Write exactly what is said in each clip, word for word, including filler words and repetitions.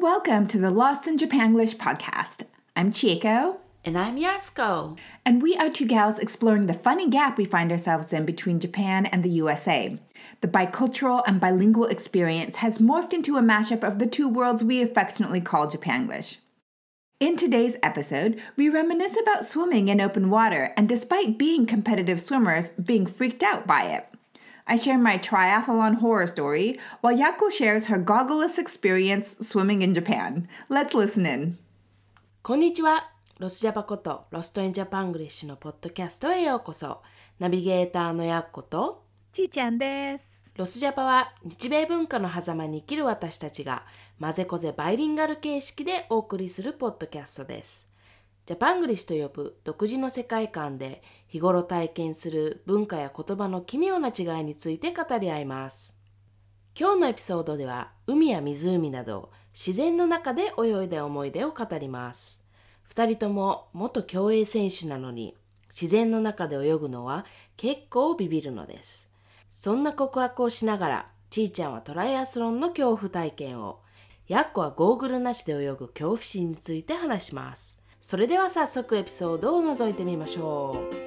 welcome to the Lost in Japanglish podcast. I'm Chieko. And I'm Yasuko. And we are two gals exploring the funny gap we find ourselves in between Japan and the U S A. The bicultural and bilingual experience has morphed into a mashup of the two worlds we affectionately call Japanglish. In today's episode, we reminisce about swimming in open water and, despite being competitive swimmers, being freaked out by it. I share my triathlon horror story, while Yako shares her goggleless experience swimming in Japan. Let's listen in. こんにちは。ロスジャパことロストインジャパングリッシュのポッドキャストへようこそ。ナビゲーターのやっことちーちゃんです。 ロスジャパは日米文化の狭間に生きる私たちが混ぜこぜバイリンガル形式でお送りするポッドキャストです。ジャパングリッシュと呼ぶ独自の世界観で日頃体験する文化や言葉の奇妙な違いについて語り合います。今日のエピソードでは海や湖など自然の中で泳いだ思い出を語ります。二人とも元競泳選手なのに自然の中で泳ぐのは結構ビビるのです。そんな告白をしながらちーちゃんはトライアスロンの恐怖体験を、やっこはゴーグルなしで泳ぐ恐怖心について話します。それでは早速エピソードを覗いてみましょう。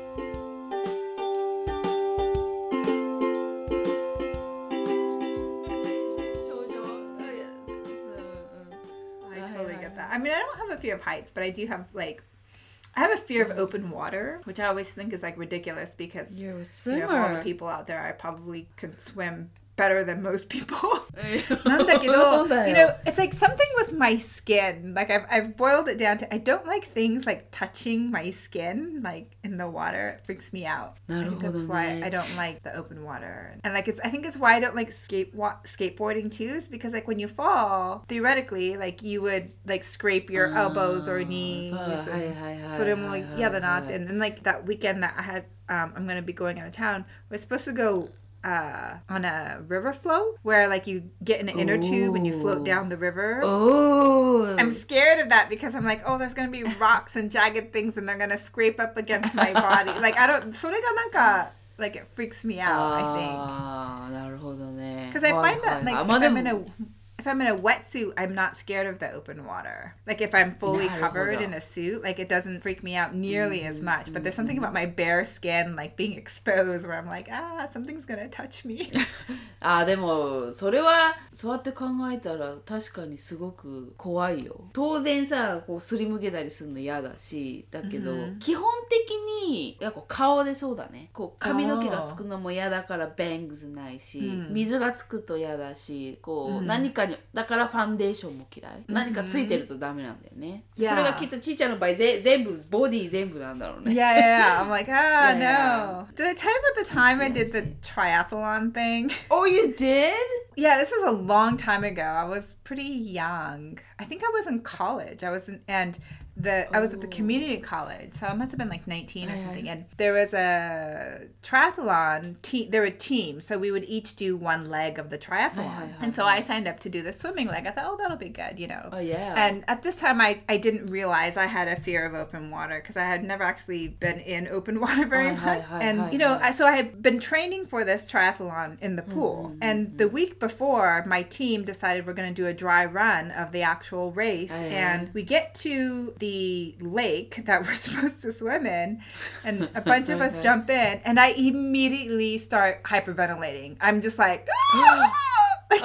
I mean, I don't have a fear of heights, but I do have, like, I have a fear of open water, which I always think is, like, ridiculous because, You're a you know, of all the people out there, I probably could swim better than most people. なんだけど, you know, it's like something with my skin. Like, I've, I've boiled it down to, I don't like things, like, touching my skin, like, in the water. It freaks me out. I think that's why I don't like the open water. And, like, it's, I think it's why I don't like skate, wa- skateboarding, too, is because, like, when you fall, theoretically, like, you would, like, scrape your elbows or knees. And それも嫌だなって. And then, like, that weekend that I had, um, I'm going to be going out of town, we're supposed to go uh on a river float where like you get in an inner Ooh. tube and you float down the river. Oh, I'm scared of that because I'm like, oh, there's gonna be rocks and jagged things and they're gonna scrape up against my body. Like I don't それがなんか like it freaks me out. I think. ああ、なるほどね。 Because I find that like if I'm in a if I'm in a wetsuit, I'm not scared of the open water. Like if I'm fully covered in a suit, like it doesn't freak me out nearly as much. But there's something about my bare skin, like being exposed, where I'm like, ah, something's gonna touch me. あ、でもそれはそうやって考えたら確かにすごく怖いよ。当然さ、こうすりむけたりするの嫌だし、だけど、mm-hmm. 基本的にやっぱ顔でそうだね。こう髪の毛がつくのも嫌だからバングズないし、mm-hmm. 水がつくと嫌だし、こう、mm-hmm. 何かだからファンデーションも嫌い、mm-hmm. 何かついてるとダメなんだよね、yeah. それがきっとちーちゃんの場合ぜ全部ボディ全部なんだろうね。 Yeah, yeah, yeah. I'm like, ah, yeah, no. Yeah. Did I tell you about the time I did the triathlon thing? Oh, you did? Yeah, this is a long time ago. I was pretty young. I think I was in college. I was in, and the I was at the community college, so I must have been like nineteen or something. And there was a triathlon team. There were teams, so we would each do one leg of the triathlon. And so I signed up to do the swimming leg. I thought, oh, that'll be good, you know. Oh yeah. And at this time, I I didn't realize I had a fear of open water because I had never actually been in open water very much. And you know, I, so I had been training for this triathlon in the pool. Mm-hmm. And the week before, my team decided we're going to do a dry run of the actual race, and we get to the The lake that we're supposed to swim in, and a bunch of us jump in, and I immediately start hyperventilating. I'm just like, ah! Like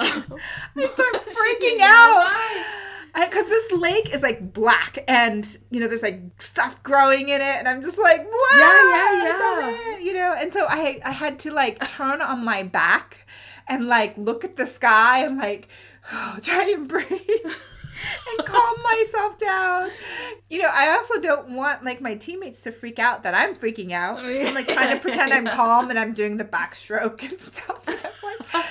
I start freaking out because this lake is like black, and you know there's like stuff growing in it, and I'm just like, what? Yeah, yeah, yeah. You know, and so I I had to like turn on my back and like look at the sky and like oh, try and breathe. And calm myself down. You know, I also don't want like my teammates to freak out that I'm freaking out. So I'm like trying to pretend I'm calm and I'm doing the backstroke and stuff. And I'm like,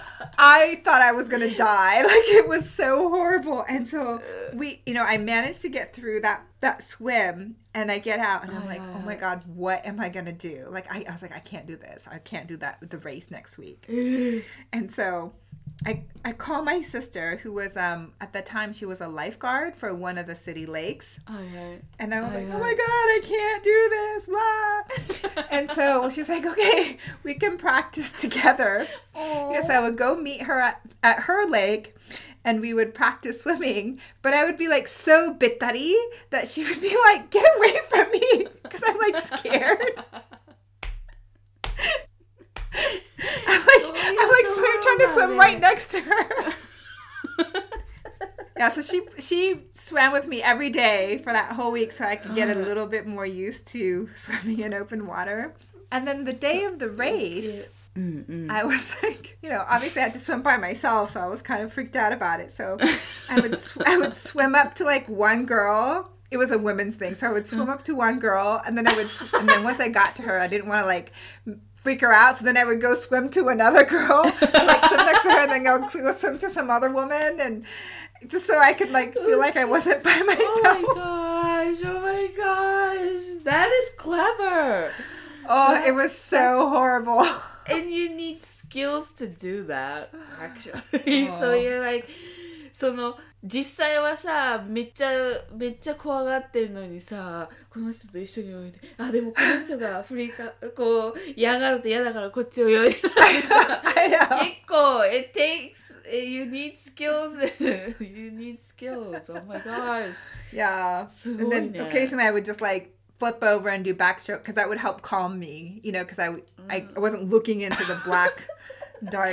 I thought I was gonna die. Like it was so horrible. And so we, you know, I managed to get through that that swim, and I get out and I'm like, oh my God, what am I gonna do? Like I, I was like, I can't do this. I can't do that with the race next week. And so I I call my sister, who was um at the time she was a lifeguard for one of the city lakes. Okay. And I was okay. like, oh my God, I can't do this, blah. And so she's like, okay, we can practice together. Oh. You know, so I would go meet her at, at her lake, and we would practice swimming, but I would be like so bittari that she would be like, get away from me, because I'm like scared. I'm like, I'm like swim, trying to swim right next to her. Yeah, so she she swam with me every day for that whole week so I could get a little bit more used to swimming in open water. And then the day of the race, Mm-mm. I was like, you know, obviously I had to swim by myself, so I was kind of freaked out about it. So I would sw- I would swim up to like one girl. It was a women's thing, so I would swim up to one girl, and then I would, sw- and then once I got to her, I didn't want to like freak her out, so then I would go swim to another girl, and, like swim next to her, and then go, go swim to some other woman, and just so I could like feel like I wasn't by myself. Oh my gosh! Oh my gosh! That is clever. Oh, That- it was so that's- horrible. And you need skills to do that, actually. So you're like, その実際はさ、めっちゃめっちゃ怖がってるのにさ、この人と一緒に泳いで、あ、でもこの人がフリーかこう嫌がると嫌だからこっち泳いでさ、 I know. 結構 it takes you need skills you need skills. Oh my gosh. Yeah. すごい And ね。 then occasionally I would just like flip over and do backstroke because that would help calm me, you know, because I, I wasn't looking into the black, dark,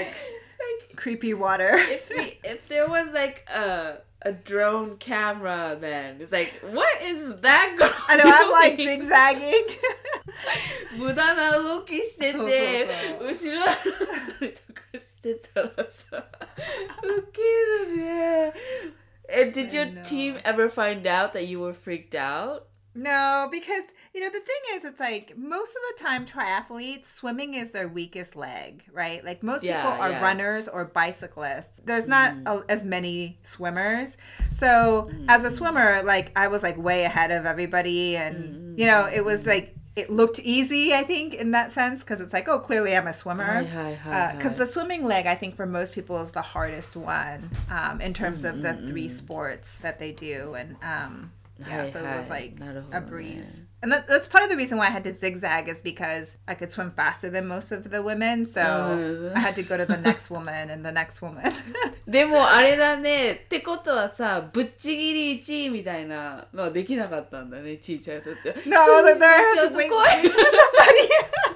creepy water. If we, if there was like a a drone camera, then it's like, what is that girl I know, I'm like doing? zigzagging. 無駄な動きしてて、 そうそう後ろだったりとかしてたらさ、ウケるね。And did your I know. team ever find out that you were freaked out? No, because, you know, the thing is, it's like most of the time triathletes, swimming is their weakest leg, right? Like most Yeah, people are yeah. runners or bicyclists. There's not a, as many swimmers. So as a swimmer, like I was like way ahead of everybody. And, you know, it was like, it looked easy, I think, in that sense, because it's like, oh, clearly I'm a swimmer. はいはいはいはい。 Because the swimming leg, I think, for most people is the hardest one um, in terms of the three sports that they do. And um, yeah, so it was like なるほどね。 a breeze. And that, that's part of the reason why I had to zigzag is because I could swim faster than most of the women. So Mm. I had to go to the next woman and the next woman. でもあれだね。ってことはさ、ぶっちぎりいちいみたいなのはできなかったんだね、ちいちゃんにとって。 No, that I had to wait, 怖い。 wait for somebody.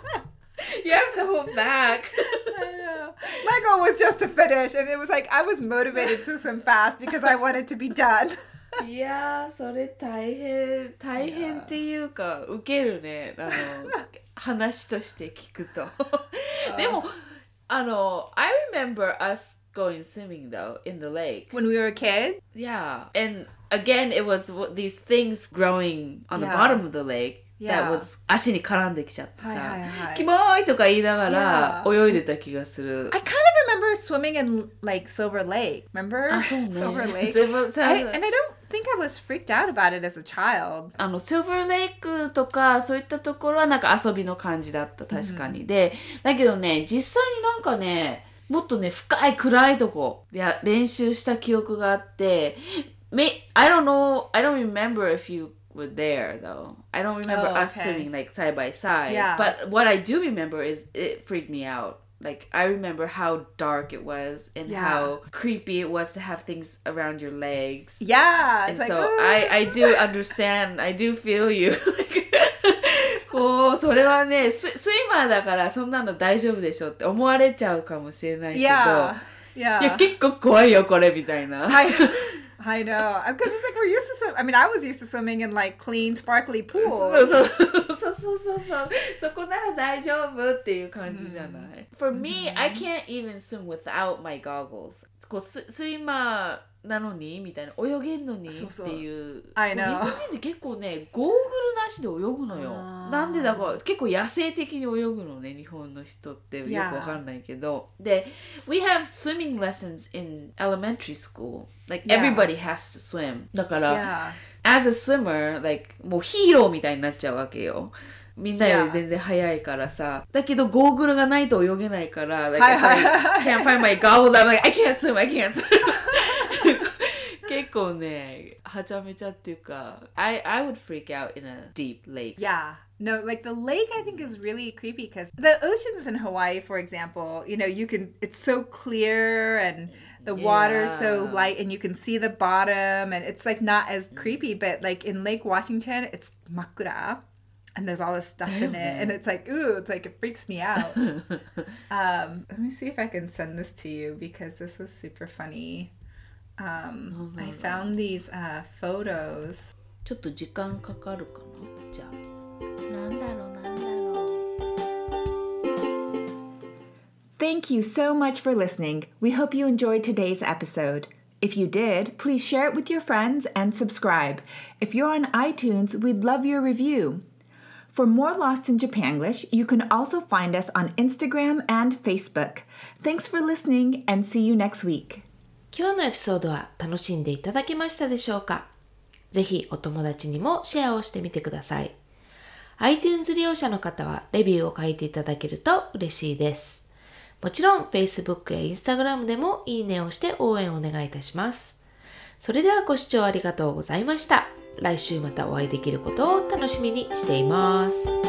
You have to hold back. I know. My goal was just to finish. And it was like I was motivated to swim fast because I wanted to be done. いやー、それ大変大変っていうかウケるね、あの話として聞くと。でもあの I remember us going swimming though in the lake. When we were a kid? Yeah, and again it was these things growing on the Yeah. bottom of the lake Yeah. that was 足に絡んできちゃってさ、 はいはいはい。 キモーいとか言いながら Yeah. 泳いでた気がする。 I kind of remember swimming in like Silver Lake. Remember? あ、そうね。 Silver Lake. Silver- I, and I don't think I was freaked out about it as a child. あのシルバーレイクとかそういったところはなんか遊びの感じだった確かに、でだけどね実際になんかねもっとね深い暗いとこで練習した記憶があって、May, I don't know I don't remember if you were there though. I don't remember Oh, us okay. swimming like side by side. Yeah. But what I do remember is it freaked me out. Like I remember how dark it was and Yeah. how creepy it was to have things around your legs. Yeah. And It's like, so "Ugh." I, I do understand, I do feel you. こうそれはねス、スイマーだからそんなの大丈夫でしょって思われちゃうかもしれないけど、 Yeah. いや Yeah. 結構怖いよこれみたいな。 I, I know. Because it's like we're used to swim. I mean, I was used to swimming in like clean, sparkly そう pools. そうそうそうそうそうそこなら大丈夫っていう感じじゃない、For me, I can't even swim without my goggles. こうススイマーなのにみたいな泳げんのにってそうそういう I know. 日本人って結構ねゴーグルなしで泳ぐのよ。 あーなんでだか結構野生的に泳ぐのね日本の人ってよくわかんないけど、で We have swimming lessons in elementary school. Like Yeah. everybody has to swim. だから、 Yeah. as a swimmer, like もうヒーローみたいになっちゃうわけよ。みんなより全然速いからさ。だけどゴーグルがないと泳げないから、like, はいはいはい I can't find my goggles. I'm like, I can't swim, I can't swim. 結構ね、はちゃめちゃっていうか、I, I would freak out in a deep lake. Yeah. No, like the lake I think is really creepy because the oceans in Hawaii, for example, you know, you can, it's so clear and the water's so Yeah. light and you can see the bottom and it's like not as creepy, but like in Lake Washington, it's makura and there's all this stuff in it and it's like, ooh, it's like, it freaks me out. um, let me see if I can send this to you because this was super funny. Um, I found these uh, photos. ちょっと時間かかるかな。じゃあ、なんだろうなんだろう。 Thank you so much for listening. We hope you enjoyed today's episode. If you did, please share it with your friends and subscribe. If you're on iTunes, we'd love your review. For more Lost in Japanglish, you can also find us on Instagram and Facebook. Thanks for listening and see you next week. 今日のエピソードは楽しんでいただけましたでしょうか？ぜひお友達にもシェアをしてみてください。iTunes 利用者の方はレビューを書いていただけると嬉しいです。もちろん Facebook や Instagram でもいいねをして応援をお願いいたします。それではご視聴ありがとうございました。来週またお会いできることを楽しみにしています。